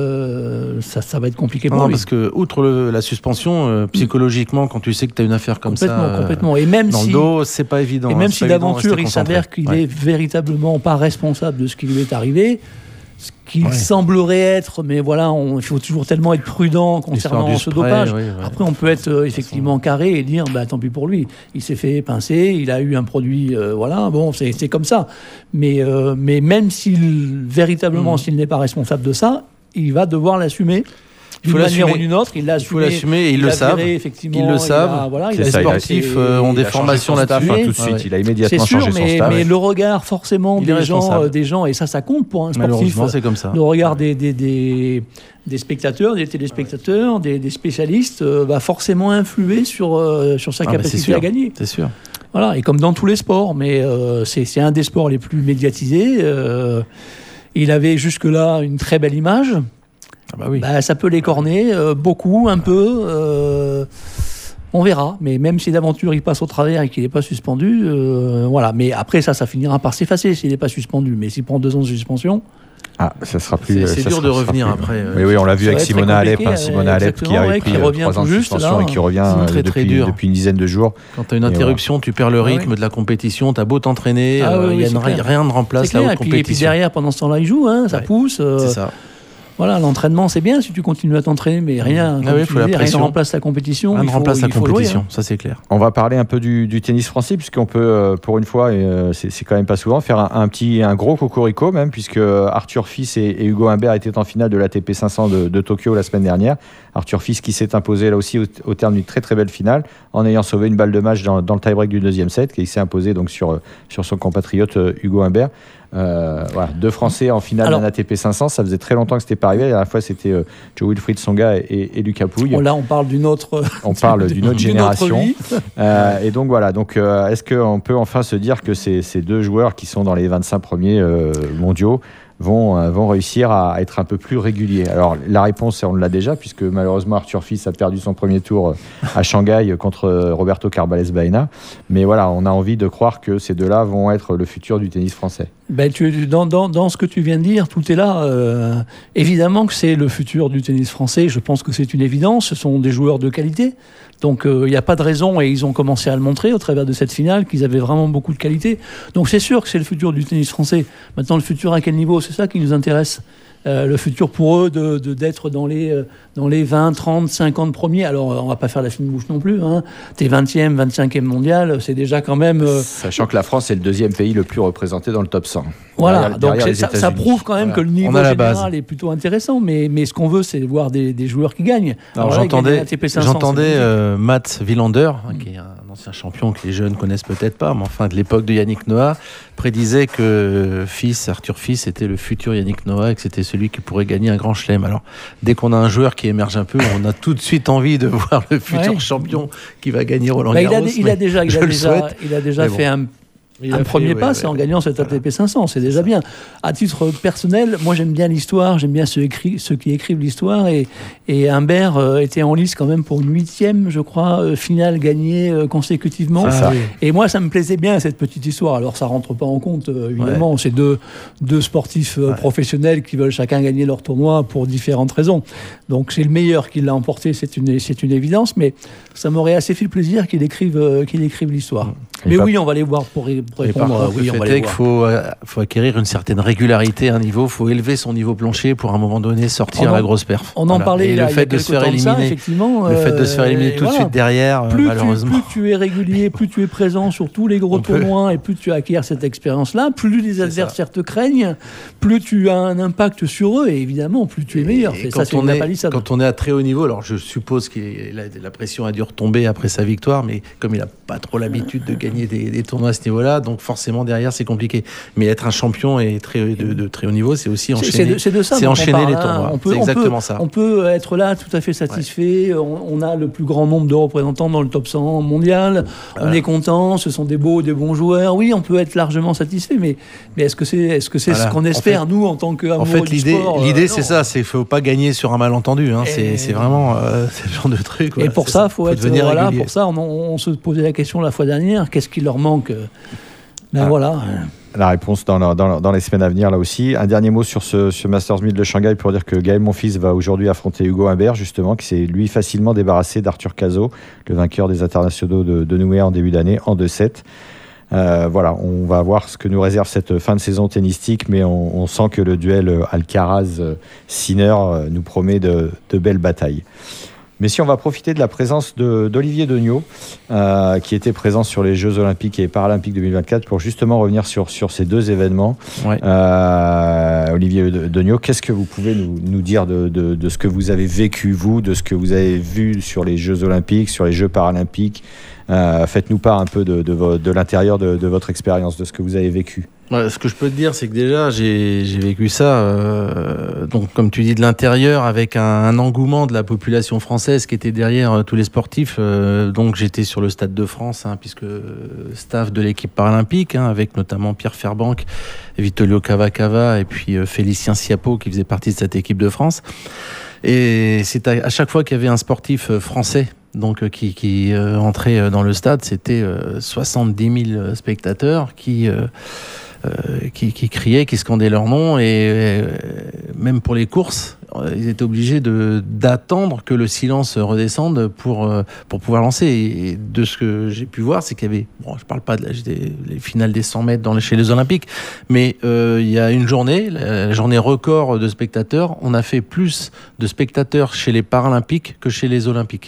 S3: Euh, ça, ça va être compliqué
S4: non,
S3: pour
S4: non,
S3: lui.
S4: parce que outre le, la suspension, euh, psychologiquement, quand tu sais que tu as une affaire comme
S3: complètement,
S4: ça,
S3: complètement. Et même
S4: dans
S3: si,
S4: le dos, c'est pas évident.
S3: Et même
S4: hein,
S3: si d'aventure il s'avère qu'il
S4: ouais.
S3: est véritablement pas responsable de ce qui lui est arrivé, ce qu'il
S4: ouais.
S3: semblerait être, mais voilà, on, il faut toujours tellement être prudent concernant ce spray, dopage.
S4: Oui, ouais.
S3: Après, on peut être euh, effectivement carré et dire, bah, tant pis pour lui, il s'est fait pincer, il a eu un produit, euh, voilà, bon, c'est, c'est comme ça. Mais, euh, mais même s'il, véritablement, mmh. s'il n'est pas responsable de ça, il va devoir l'assumer. D'une manière ou d'une autre, il l'a assumé.
S4: Il faut l'assumer et ils
S3: il
S4: le savent.
S3: Viré,
S4: ils le savent.
S3: Il a, voilà,
S4: les sportifs euh, ont des formations là-dessus.
S2: Tout de suite, ouais. il a immédiatement
S3: c'est sûr,
S2: changé
S3: mais,
S2: son staff.
S3: mais le regard forcément
S4: il
S3: des gens, euh, des gens, et ça, ça compte pour un sportif.
S4: Malheureusement, c'est comme ça.
S3: Le regard des, des, des, des spectateurs, des téléspectateurs, des, des spécialistes euh, va forcément influer sur, euh, sur sa ah, capacité à gagner.
S4: C'est sûr.
S3: Voilà, et comme dans tous les sports, mais euh, c'est, c'est un des sports les plus médiatisés. Euh, il avait jusque-là une très belle image.
S4: Ah bah oui.
S3: bah, ça peut l'écorner, euh, beaucoup, un peu. Euh, on verra. Mais même si d'aventure il passe au travers et qu'il n'est pas suspendu, euh, voilà. Mais après, ça, ça finira par s'effacer s'il n'est pas suspendu. Mais s'il prend deux ans de suspension.
S2: Ah, ça sera plus.
S4: C'est, c'est
S2: ça
S4: dur
S2: sera,
S4: de revenir
S2: plus,
S4: après.
S2: Oui, oui, on l'a vu avec Simona Alep, hein,
S3: euh,
S2: Simona Alep qui avait pris
S3: ouais,
S2: trois ans de suspension et qui revient
S4: très,
S2: depuis,
S4: très dur.
S2: depuis une dizaine de jours.
S4: Quand tu as une interruption, voilà. tu perds le rythme ah, oui. de la compétition, tu as beau t'entraîner, il ah, oui, euh, oui, y a rien ne remplace la haute
S3: et puis,
S4: compétition.
S3: Et puis derrière, pendant ce temps-là, il joue, hein, ça ouais. pousse. Euh,
S4: c'est ça.
S3: Voilà, l'entraînement c'est bien si tu continues à t'entraîner, mais rien,
S4: ah oui, faut la
S3: dis, rien ne remplace la compétition.
S4: Rien ne remplace la compétition,
S3: jouer, hein.
S4: ça c'est clair.
S2: On va parler un peu du, du tennis français, puisqu'on peut, pour une fois, et c'est, c'est quand même pas souvent, faire un, un petit, un gros cocorico même, puisque Arthur Fils et, et Hugo Humbert étaient en finale de l'A T P cinq cents de, de Tokyo la semaine dernière, Arthur Fils qui s'est imposé là aussi au, au terme d'une très très belle finale en ayant sauvé une balle de match dans, dans le tie-break du deuxième set, qui s'est imposé donc sur, sur son compatriote Hugo Humbert. Euh, voilà, deux Français en finale d'un A T P cinq cents, ça faisait très longtemps que c'était pas arrivé. La dernière fois, c'était euh, Joe Wilfried Tsonga et, et Lucas Pouille.
S3: Bon, là, on parle d'une autre.
S2: On parle d'une autre génération. D'une autre euh, et donc voilà. Donc, euh, est-ce qu'on peut enfin se dire que ces, ces deux joueurs qui sont dans les vingt-cinq premiers euh, mondiaux vont, euh, vont réussir à être un peu plus réguliers? Alors la réponse, on l'a déjà, puisque malheureusement Arthur Fils a perdu son premier tour à Shanghai contre Roberto Carvalhes Baena. Mais voilà, on a envie de croire que ces deux-là vont être le futur du tennis français.
S3: Ben, tu, dans, dans, dans ce que tu viens de dire, tout est là. Euh, évidemment que c'est le futur du tennis français. Je pense que c'est une évidence. Ce sont des joueurs de qualité. Donc il euh, n'y a pas de raison, et ils ont commencé à le montrer au travers de cette finale, qu'ils avaient vraiment beaucoup de qualité. Donc c'est sûr que c'est le futur du tennis français. Maintenant, le futur à quel niveau? C'est ça qui nous intéresse. Euh, le futur pour eux de, de, d'être dans les, euh, dans les vingt, trente, cinquante premiers. Alors, euh, on va pas faire la fine bouche non plus. Hein. T'es vingtième, vingt-cinquième mondial, c'est déjà quand même... Euh...
S2: Sachant que la France est le deuxième pays le plus représenté dans le top cent.
S3: Voilà,
S2: derrière,
S3: donc
S2: derrière
S3: ça, ça prouve quand même voilà. que le niveau général est plutôt intéressant. Mais, mais ce qu'on veut, c'est voir des, des joueurs qui gagnent.
S4: Alors, Alors là, j'entendais, A T P cinq cents, j'entendais euh, Mats Wilander, hein, qui est un ancien champion que les jeunes connaissent peut-être pas, mais enfin de l'époque de Yannick Noah, prédisait que Fils, Arthur Fils était le futur Yannick Noah et que c'était celui qui pourrait gagner un grand chelem. Alors dès qu'on a un joueur qui émerge un peu, on a tout de suite envie de voir le futur ouais. champion qui va gagner Roland Garros.
S3: Bah, il, a, il, a déjà, il, a déjà, il a déjà fait bon. un Il un premier fait, pas, ouais, c'est ouais, en gagnant cet A T P cinq cents, c'est déjà bien. À titre personnel, moi j'aime bien l'histoire, j'aime bien ceux, écrit, ceux qui écrivent l'histoire, et, et Humbert euh, était en lice quand même pour une huitième, je crois, euh, finale gagnée euh, consécutivement.
S2: Ah,
S3: et moi ça me plaisait bien cette petite histoire. Alors ça rentre pas en compte, euh, évidemment, ouais. c'est deux, deux sportifs euh, ouais. professionnels qui veulent chacun gagner leur tournoi pour différentes raisons. Donc c'est le meilleur qui l'a emporté, c'est une, c'est une évidence, mais ça m'aurait assez fait plaisir qu'il écrive, euh, qu'il écrive l'histoire. Et mais pas... oui, on va les voir pour...
S4: Et par contre, oui, le fait est qu'il faut, euh, faut acquérir une certaine régularité à un niveau, il faut élever son niveau plancher pour à un moment donné sortir en, la grosse perf.
S3: On en voilà. parlait
S4: et
S3: là,
S4: le fait de se faire éliminer, ça, effectivement,
S3: le
S4: fait de se faire éliminer euh, tout voilà. de suite derrière,
S3: plus
S4: malheureusement.
S3: Tu, plus tu es régulier, plus tu es présent sur tous les gros on tournois peut... et plus tu acquiers cette expérience-là, plus les adversaires te craignent, plus tu as un impact sur eux et évidemment plus tu es meilleur.
S4: Et, et ça, quand, on est, quand on est à très haut niveau, alors je suppose que la, la pression a dû retomber après sa victoire, mais comme il n'a pas trop l'habitude de gagner des, des tournois à ce niveau-là, donc forcément derrière c'est compliqué. Mais être un champion et très, de, de très haut niveau, c'est aussi enchaîner,
S3: c'est de, c'est de ça
S4: c'est enchaîner
S3: parle,
S4: les tournois.
S3: On peut,
S4: c'est exactement
S3: on peut,
S4: ça.
S3: On peut être là tout à fait satisfait. Ouais. On, on a le plus grand nombre de représentants dans le top cent mondial. Voilà. On est content. Ce sont des beaux, des bons joueurs. Oui, on peut être largement satisfait. Mais, mais est-ce que c'est, est-ce que c'est voilà. ce qu'on espère en fait, nous en tant qu'amoureux en fait, du
S4: l'idée,
S3: sport
S4: l'idée,
S3: euh,
S4: c'est ça. C'est faut pas gagner sur un malentendu. Hein. C'est, c'est vraiment euh, c'est le genre de truc.
S3: Voilà. Et pour
S4: c'est
S3: ça,
S4: ça,
S3: faut,
S4: faut
S3: être
S4: devenir
S3: voilà.
S4: régulier.
S3: Pour ça, on, on se posait la question la fois dernière. Qu'est-ce qui leur manque? Ben ah. voilà.
S2: La réponse dans, la, dans, la, dans les semaines à venir, là aussi. Un dernier mot sur ce, ce Masters mille de Shanghai pour dire que Gaël Monfils va aujourd'hui affronter Hugo Humbert, justement, qui s'est lui facilement débarrassé d'Arthur Cazaux, le vainqueur des internationaux de, de Nouméa en début d'année, en deux sept. Euh, voilà, on va voir ce que nous réserve cette fin de saison tennistique, mais on, on sent que le duel Alcaraz-Sinner nous promet de, de belles batailles. Mais si on va profiter de la présence de, d'Olivier Degnaud, euh, qui était présent sur les Jeux Olympiques et Paralympiques deux mille vingt-quatre, pour justement revenir sur, sur ces deux événements. Ouais. Euh, Olivier Degnaud, qu'est-ce que vous pouvez nous, nous dire de, de, de ce que vous avez vécu, vous, de ce que vous avez vu sur les Jeux Olympiques, sur les Jeux Paralympiques? Euh, faites-nous part un peu de, de, de l'intérieur de, de votre expérience, de ce que vous avez vécu.
S4: Ouais, ce que je peux te dire, c'est que déjà, j'ai, j'ai vécu ça, euh, donc comme tu dis, de l'intérieur, avec un, un engouement de la population française qui était derrière euh, tous les sportifs. Euh, donc j'étais sur le Stade de France, hein, puisque euh, staff de l'équipe paralympique, hein, avec notamment Pierre Fairbank, Vittorio Cavacava et puis euh, Félicien Schiappo qui faisait partie de cette équipe de France. Et c'est à, à chaque fois qu'il y avait un sportif euh, français donc qui, qui euh, entrait dans le stade, c'était euh, soixante-dix mille spectateurs qui, euh, euh, qui, qui criaient, qui scandaient leur nom, et euh, même pour les courses, ils étaient obligés de, d'attendre que le silence redescende pour, euh, pour pouvoir lancer. Et de ce que j'ai pu voir, c'est qu'il y avait, bon, je parle pas de la, des, les finales des cent mètres dans les, chez les Olympiques, mais euh, il y a une journée, la, la journée record de spectateurs, on a fait plus de spectateurs chez les Paralympiques que chez les Olympiques.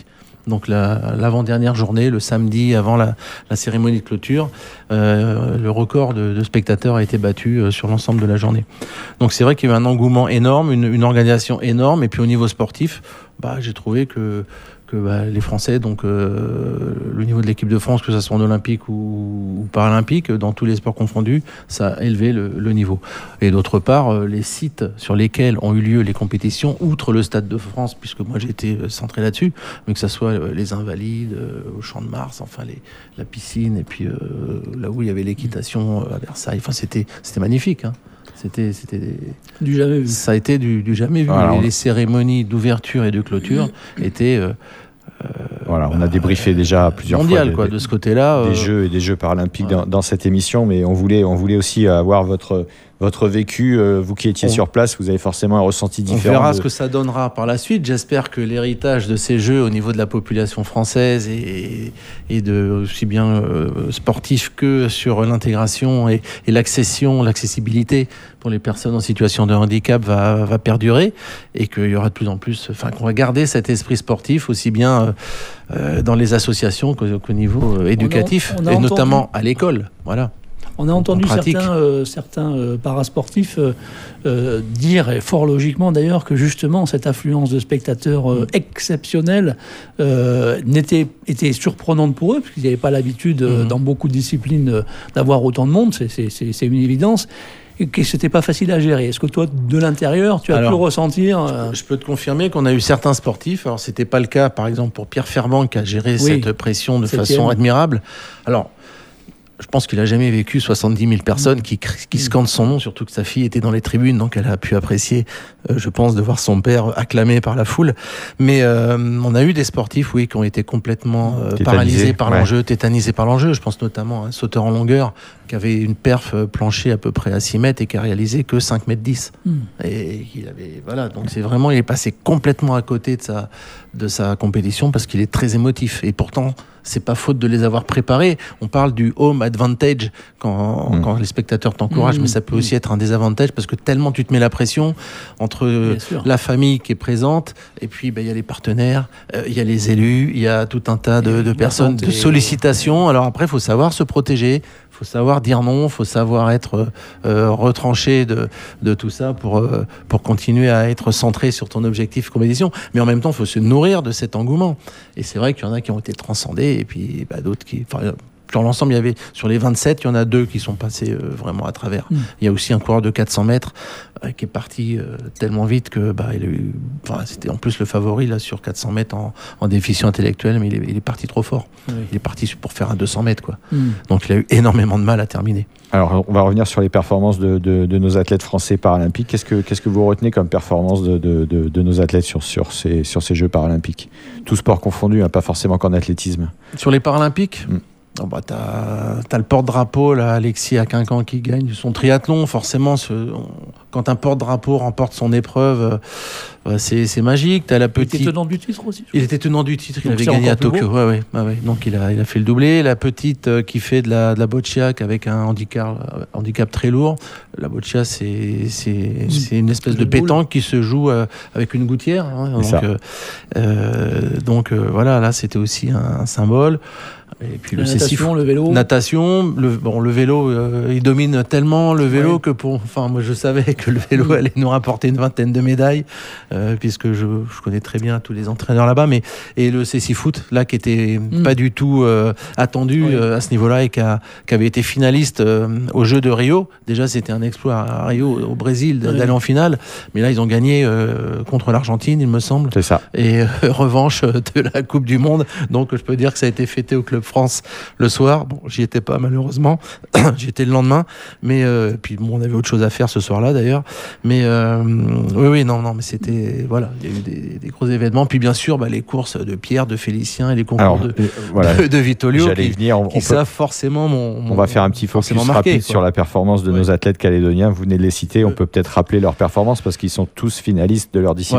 S4: donc la, l'avant-dernière journée, le samedi avant la, la cérémonie de clôture, euh, le record de, de spectateurs a été battu euh, sur l'ensemble de la journée. Donc c'est vrai qu'il y a eu un engouement énorme, une, une organisation énorme, et puis au niveau sportif, bah, j'ai trouvé que que bah, les Français, donc euh, le niveau de l'équipe de France, que ce soit en olympique ou, ou paralympique, dans tous les sports confondus, ça a élevé le, le niveau. Et d'autre part, euh, les sites sur lesquels ont eu lieu les compétitions, outre le Stade de France, puisque moi j'ai été centré là-dessus, mais que ce soit euh, les Invalides, euh, au Champ de Mars, enfin les, la piscine, et puis euh, là où il y avait l'équitation euh, à Versailles, enfin c'était, c'était magnifique, hein. C'était, c'était
S3: du jamais vu.
S4: Ça a été du, du jamais vu.
S2: Alors,
S4: les, les cérémonies d'ouverture et de clôture étaient. Euh, euh,
S2: voilà, on a débriefé déjà plusieurs
S4: mondial,
S2: fois
S4: quoi,
S2: de,
S4: de ce côté-là.
S2: Des
S4: euh,
S2: Jeux et des Jeux paralympiques
S4: ouais.
S2: dans, dans cette émission, mais on voulait, on voulait aussi avoir votre, votre vécu. Euh, vous qui étiez
S4: on,
S2: sur place, vous avez forcément un ressenti différent.
S4: On verra
S2: de...
S4: ce que ça donnera par la suite. J'espère que l'héritage de ces Jeux au niveau de la population française et, et de aussi bien euh, sportif que sur l'intégration et, et l'accession, l'accessibilité pour les personnes en situation de handicap va, va perdurer, et qu'il y aura de plus en plus, enfin qu'on va garder cet esprit sportif aussi bien euh, dans les associations qu'au, qu'au niveau euh, éducatif,
S3: on a, on a
S4: et
S3: entendu,
S4: notamment à l'école. Voilà.
S3: On a entendu certains, euh, certains euh, parasportifs euh, euh, dire, et fort logiquement d'ailleurs, que justement cette affluence de spectateurs euh, exceptionnelle euh, n'était, était surprenante pour eux, parce qu'ils n'avaient pas l'habitude euh, mmh. dans beaucoup de disciplines euh, d'avoir autant de monde, c'est, c'est, c'est, c'est une évidence. Et que c'était pas facile à gérer. Est-ce que toi, de l'intérieur, tu as alors, pu ressentir euh...
S4: Je peux te confirmer qu'on a eu certains sportifs. Alors, c'était pas le cas, par exemple, pour Pierre Fermand, qui a géré oui, cette pression de façon thème. admirable. Alors, je pense qu'il a jamais vécu soixante-dix mille personnes qui, qui scandent son nom, surtout que sa fille était dans les tribunes, donc elle a pu apprécier, euh, je pense, de voir son père acclamé par la foule. Mais euh, on a eu des sportifs, oui, qui ont été complètement euh, paralysés par ouais. l'enjeu, tétanisés par l'enjeu. Je pense notamment à un sauteur en longueur qui avait une perf planchée à peu près à six mètres et qui a réalisé que cinq mètres dix. Mm. Et il avait, voilà, donc c'est vraiment, il est passé complètement à côté de sa, de sa compétition parce qu'il est très émotif. Et pourtant, c'est pas faute de les avoir préparés. On parle du home advantage quand, mmh. quand les spectateurs t'encouragent, mmh. mais ça peut aussi être un désavantage parce que tellement tu te mets la pression entre la famille qui est présente et puis bah, y a les partenaires, il euh, y a les élus, il y a tout un tas de, de personnes, de sollicitations. Alors après, il faut savoir se protéger. Il faut savoir dire non, il faut savoir être euh, retranché de, de tout ça pour, euh, pour continuer à être centré sur ton objectif compétition. Mais en même temps, il faut se nourrir de cet engouement. Et c'est vrai qu'il y en a qui ont été transcendés et puis bah, d'autres qui... Sur l'ensemble, il y avait, sur les vingt-sept, il y en a deux qui sont passés euh, vraiment à travers. Mmh. Il y a aussi un coureur de quatre cents mètres euh, qui est parti euh, tellement vite que bah, il a eu, enfin, c'était en plus le favori là, sur quatre cents mètres en, en déficient intellectuel, mais il est, il est parti trop fort. Oui. Il est parti pour faire un deux cents mètres. Quoi. Mmh. Donc il a eu énormément de mal à terminer.
S2: Alors, on va revenir sur les performances de, de, de nos athlètes français paralympiques. Qu'est-ce que, qu'est-ce que vous retenez comme performance de, de, de, de nos athlètes sur, sur, ces, sur ces Jeux paralympiques ? Tous sports confondus, hein, pas forcément qu'en athlétisme.
S4: Sur les paralympiques mmh. Oh bah t'as, t'as le porte-drapeau, là, Alexis Akincan qui gagne son triathlon. Forcément, ce, on, quand un porte-drapeau remporte son épreuve, euh, c'est, c'est magique. T'as la petite...
S3: Il était tenant du titre aussi.
S4: Il était tenant du titre, il avait gagné à Tokyo. Ouais, ouais, ouais, ouais. Donc il a, il a fait le doublé. La petite euh, qui fait de la, de la boccia avec un handicap, euh, handicap très lourd. La boccia, c'est, c'est, c'est une espèce de, de pétanque qui se joue euh, avec une gouttière. Hein, donc euh, euh, donc euh, voilà, là c'était aussi un, un symbole. Et puis
S3: la
S4: le
S3: natation, le vélo.
S4: Natation, le, bon, le vélo, euh, il domine tellement le vélo ouais. que pour, enfin, moi je savais que le vélo mmh. allait nous rapporter une vingtaine de médailles, euh, puisque je, je connais très bien tous les entraîneurs là-bas, mais et le cécifoot là qui était mmh. pas du tout euh, attendu oui. euh, à ce niveau-là et qui, a, qui avait été finaliste euh, aux Jeux de Rio. Déjà c'était un exploit à Rio au Brésil oui. d'aller en finale, mais là ils ont gagné euh, contre l'Argentine, il me semble.
S2: C'est ça.
S4: Et euh, revanche de la Coupe du Monde, donc je peux dire que ça a été fêté au Club France le soir. Bon, j'y étais pas malheureusement, j'y étais le lendemain, mais euh, puis bon, on avait autre chose à faire ce soir-là d'ailleurs. Mais euh, oui, oui, non, non, mais c'était voilà, il y a eu des, des gros événements. Puis bien sûr, bah, les courses de Pierre, de Félicien et les concours Alors, de, euh, voilà. de, de Vitolio qui, venir, on, qui on savent peut... forcément mon, mon.
S2: On va faire un petit focus marqué, rapide quoi. Sur la performance de ouais. nos athlètes calédoniens. Vous venez de les citer, on peut peut-être rappeler leur performance parce qu'ils sont tous finalistes de leur discipline.
S4: Voilà.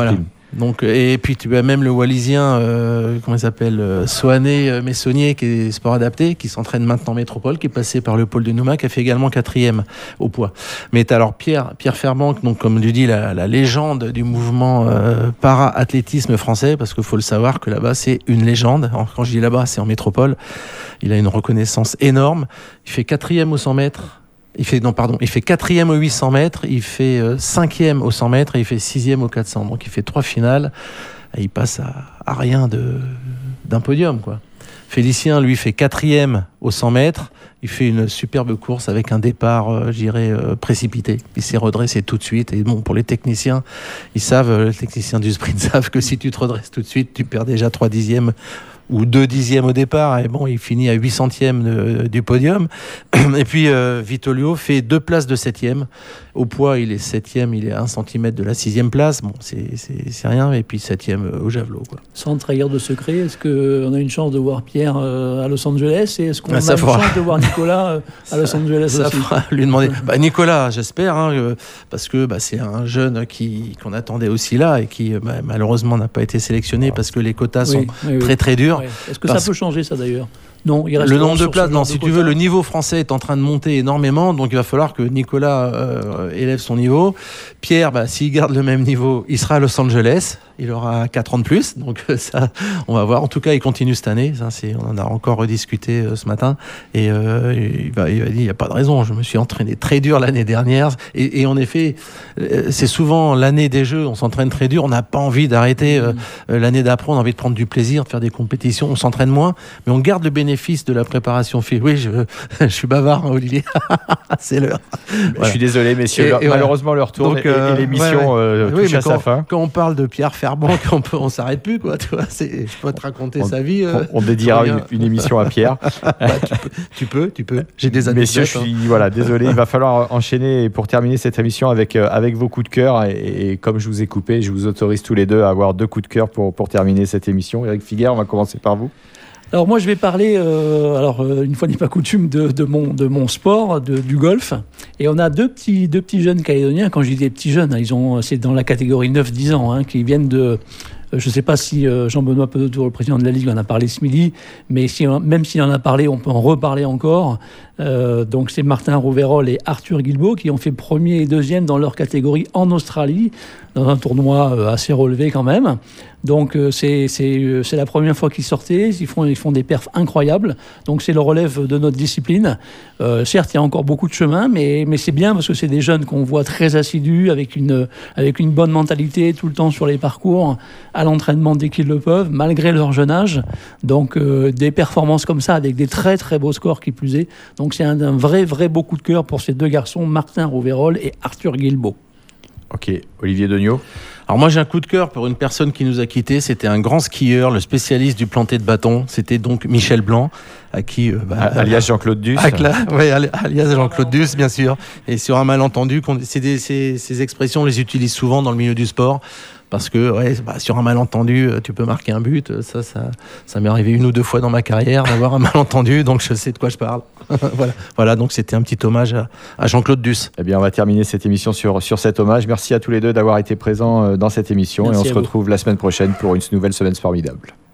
S4: Donc, et puis tu as même le Wallisien, euh, comment il s'appelle, euh, Soané euh, Messonnier, qui est sport adapté, qui s'entraîne maintenant en métropole, qui est passé par le pôle de Nouma, qui a fait également quatrième au poids. Mais tu as alors Pierre, Pierre Ferbank, donc comme tu dis, la, la légende du mouvement euh, para-athlétisme français, parce qu'il faut le savoir que là-bas c'est une légende. Quand je dis là-bas, c'est en métropole. Il a une reconnaissance énorme. Il fait quatrième aux cent mètres. Il fait, non, pardon, il fait quatrième aux huit cents mètres, il fait euh, cinquième aux cent mètres et il fait sixième aux quatre cents. Donc il fait trois finales et il passe à, à rien de, d'un podium, quoi. Félicien, lui, fait quatrième aux cent mètres. Il fait une superbe course avec un départ, euh, je dirais, euh, précipité. Il s'est redressé tout de suite. Et bon, pour les techniciens, ils savent, euh, les techniciens du sprint savent que si tu te redresses tout de suite, tu perds déjà trois dixièmes ou deux dixièmes au départ, et bon, il finit à huit centièmes de, du podium. Et puis euh, Vitolio fait deux places de septième. Au poids, il est septième, il est à un centimètre de la sixième place. Bon, c'est, c'est, c'est rien. Et puis septième au javelot, quoi.
S3: Sans trahir de secret, est-ce qu'on a une chance de voir Pierre euh, à Los Angeles et est-ce qu'on
S4: ah,
S3: a une
S4: fera...
S3: chance de voir Nicolas euh, à Los Angeles
S4: ça
S3: aussi
S4: fera lui demander. Bah, Nicolas, j'espère, hein, euh, parce que bah, c'est un jeune qui, qu'on attendait aussi là et qui bah, malheureusement n'a pas été sélectionné parce que les quotas sont
S3: oui, oui,
S4: très
S3: oui.
S4: très durs.
S3: Oui. Est-ce que
S4: parce...
S3: ça peut changer ça d'ailleurs? Non, il reste
S4: le nombre de
S3: sur
S4: places, non, si
S3: de
S4: tu
S3: quota.
S4: veux, le niveau français est en train de monter énormément, donc il va falloir que Nicolas euh, élève son niveau. Pierre, bah, s'il garde le même niveau, il sera à Los Angeles, il aura quatre ans de plus, donc ça, on va voir. En tout cas, il continue cette année, ça, c'est, on en a encore rediscuté euh, ce matin, et euh, il va, il va dire, il n'y a pas de raison, je me suis entraîné très dur l'année dernière, et, et en effet, euh, c'est souvent l'année des Jeux, on s'entraîne très dur, on n'a pas envie d'arrêter euh, mmh. l'année d'après, on a envie de prendre du plaisir, de faire des compétitions, on s'entraîne moins, mais on garde le bénéfice de la préparation. Oui, je, je suis bavard, hein, Olivier. C'est l'heure.
S2: Voilà. Je suis désolé, messieurs. Et, et malheureusement, voilà. Le retour donc, euh, et, et l'émission ouais, ouais. Euh, touche oui, à
S4: quand,
S2: sa fin.
S4: Quand on parle de Pierre Ferbank, on peut, on s'arrête plus, quoi. Tu vois, c'est, je peux te raconter
S2: on,
S4: sa vie. Euh,
S2: on, on dédiera une, une émission à Pierre.
S4: bah, tu, peux, tu peux, tu peux. J'ai des anecdotes.
S2: Messieurs, je suis hein. voilà, désolé. Il va falloir enchaîner pour terminer cette émission avec euh, avec vos coups de cœur. Et, et comme je vous ai coupé, je vous autorise tous les deux à avoir deux coups de cœur pour pour terminer cette émission. Éric Figuère, on va commencer par vous.
S3: Alors moi je vais parler, euh, alors euh, une fois n'est pas coutume, de, de, mon, de mon sport, de, du golf. Et on a deux petits, deux petits jeunes Calédoniens, quand je dis des petits jeunes, hein, ils ont, c'est dans la catégorie neuf dix ans, hein, qui viennent de... Je ne sais pas si euh, Jean-Benoît Pedotour, le président de la Ligue, en a parlé ce midi, mais si, même s'il en a parlé, on peut en reparler encore. Euh, donc c'est Martin Rouverol et Arthur Guilbeault qui ont fait premier et deuxième dans leur catégorie en Australie, dans un tournoi euh, assez relevé quand même. Donc euh, c'est, c'est, euh, c'est la première fois qu'ils sortaient, ils font, ils font des perfs incroyables. Donc c'est le relève de notre discipline. Euh, certes, il y a encore beaucoup de chemin, mais, mais c'est bien parce que c'est des jeunes qu'on voit très assidus, avec une, avec une bonne mentalité tout le temps sur les parcours, à l'entraînement dès qu'ils le peuvent, malgré leur jeune âge. Donc euh, des performances comme ça, avec des très très beaux scores qui plus est. Donc c'est un, un vrai vrai beau coup de cœur pour ces deux garçons, Martin Rouverol et Arthur Guilbeault.
S2: Ok, Olivier Degnaud.
S4: Alors moi j'ai un coup de cœur pour une personne qui nous a quittés, c'était un grand skieur, le spécialiste du planté de bâton, c'était donc Michel Blanc, à qui... Euh, bah,
S2: alias Jean-Claude Duss.
S4: Oui, alias Jean-Claude Duss, bien sûr. Et sur un malentendu, c'est des, ces, ces expressions, on les utilise souvent dans le milieu du sport. Parce que ouais, bah, sur un malentendu, tu peux marquer un but. Ça, ça, ça m'est arrivé une ou deux fois dans ma carrière d'avoir un malentendu, donc je sais de quoi je parle. voilà. voilà, donc c'était un petit hommage à, à Jean-Claude Duss.
S2: Eh bien, on va terminer cette émission sur, sur cet hommage. Merci à tous les deux d'avoir été présents dans cette émission. Merci et on se retrouve la semaine prochaine pour une nouvelle semaine formidable.